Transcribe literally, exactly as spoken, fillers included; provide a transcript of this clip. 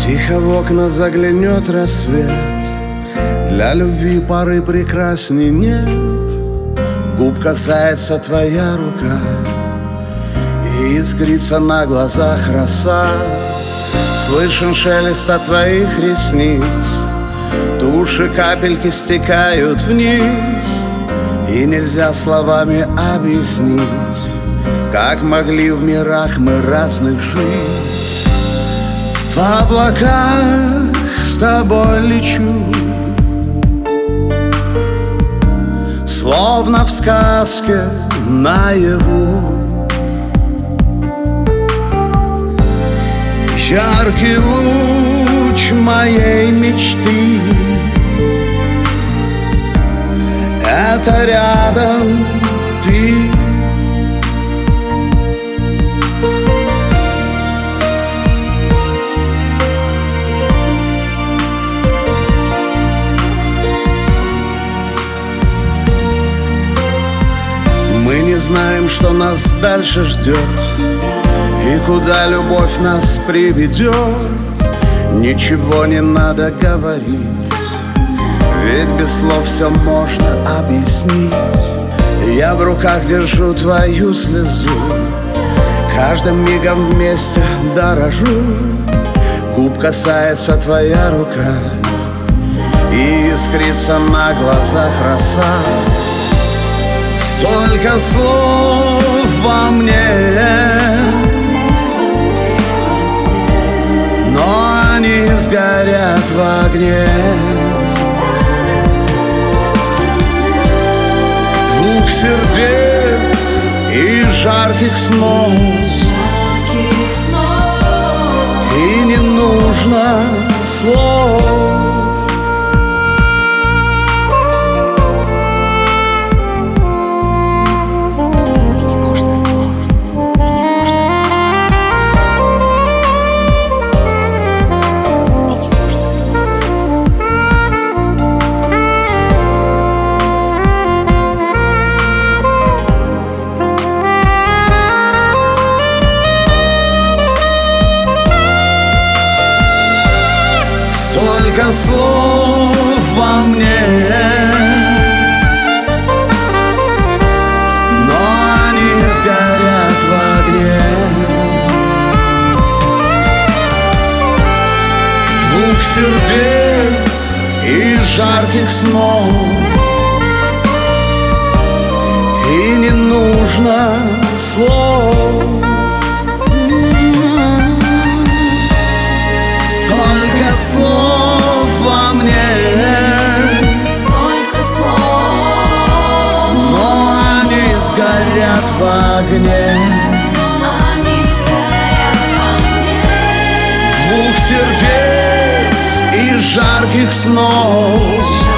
Тихо в окна заглянет рассвет, для любви поры прекрасней нет. Губ касается твоя рука, и искрится на глазах роса. Слышен шелест от твоих ресниц, туши капельки стекают вниз. И нельзя словами объяснить, как могли в мирах мы разных жить. В облаках с тобой лечу, словно в сказке наяву. Яркий луч моей мечты — это рядом ты. Мы не знаем, что нас дальше ждет и куда любовь нас приведет. Ничего не надо говорить, ведь без слов все можно объяснить. Я в руках держу твою слезу, каждым мигом вместе дорожу. Губ касается твоя рука, и искрится на глазах роса. Столько слов во мне, но они сгорят в огне двух сердец и жарких снов. И не нужно слов. Столько слов во мне, но они сгорят в огне двух сердец и жарких снов. И не нужно слов. Столько слов во мне, столько слов, но они сгорят в огне они сгорят в огне двух сердец и жарких снов.